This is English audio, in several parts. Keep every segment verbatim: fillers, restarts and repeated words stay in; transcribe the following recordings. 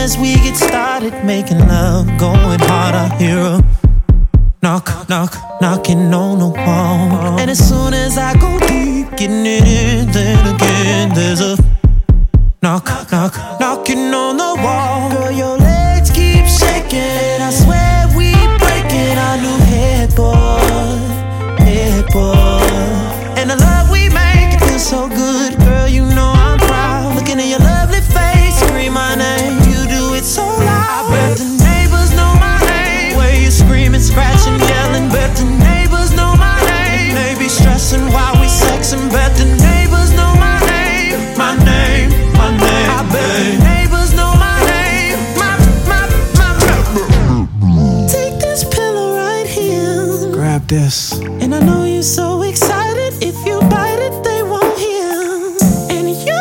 as we get started making love, going hard, I hear a knock, knock, knocking on the wall. And as soon as I go deep, getting it in, then again there's a knock, knock, knocking on the wall. Girl, your legs keep shaking, I swear we breaking our new headboard, headboard. And the love we make, it feels so good, girl, you know I'm proud. Looking at your lovely face, scream my name, you do it so loud. I bet the neighbors know my name, where you screaming, scratching, yelling. Bet the neighbors know my name, they be stressing while we sexing. Bet the neighbors know my name, my name, my name. I bet the neighbors know my name, my, my, my, my. Take this pillow right here, grab this, and I know you're so excited. If you bite it, they won't hear. And you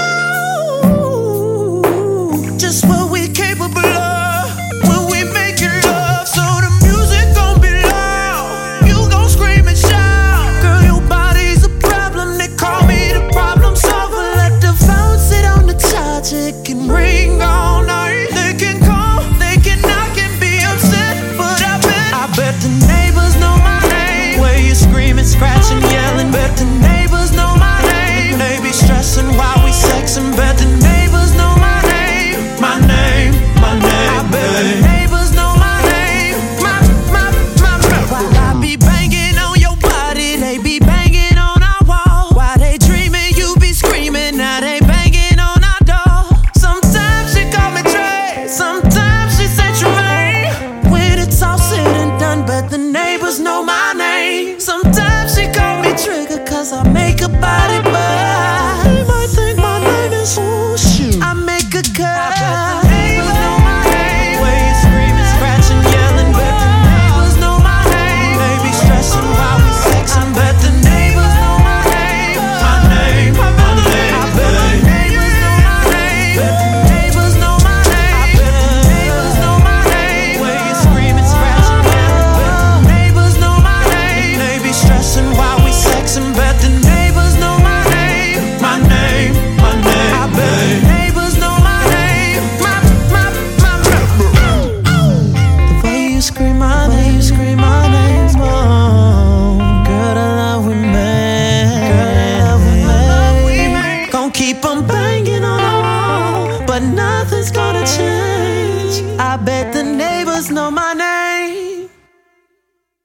know just what we're capable of when we making love. So the music gon' be loud, you gon' scream and shout. Girl, your body's a problem, they call me the problem solver. Let the phone sit on the charge, it can ring all night. They can call, they can knock and be upset, but I bet I bet the neighbors know my name, where you screaming, scratching, yelling. Bet the neighbors know my name, they be stressing while we sexing. Bet the neighbors know my name, my name, my name. I bet the neighbors know my name, my, my, my, my. While I be banging on your body, they be banging on our wall. While they dreaming, you be screaming, now they banging on our door. Sometimes she call me Trey, sometimes she say Tremaine. When it's all said and done, bet the neighbors know my name. Sometimes she call me Trigger, cause I make her body burn. They might think my name is oh shoot, I make a cut. I bet the neighbors know my name, where you screaming, scratching, yelling. Bet the neighbors know my name, they be stressing while we sexing. Bet the neighbors know my name, my name, my name. I bet the neighbors know my name, bet the neighbors know my name. I bet the neighbors know my name, where you screaming, scratching, yelling. Bet the neighbors know my name, they be stressing while we sexing. Bet the neighbors know my name, my name, my name. I bet the neighbors know my name, my, my, my, my. The way you scream my name, you scream my name, oh. Girl, the love we made, girl, the love we made. Gon' keep 'em banging on the wall, but nothing's gonna change. I bet the neighbors know my name.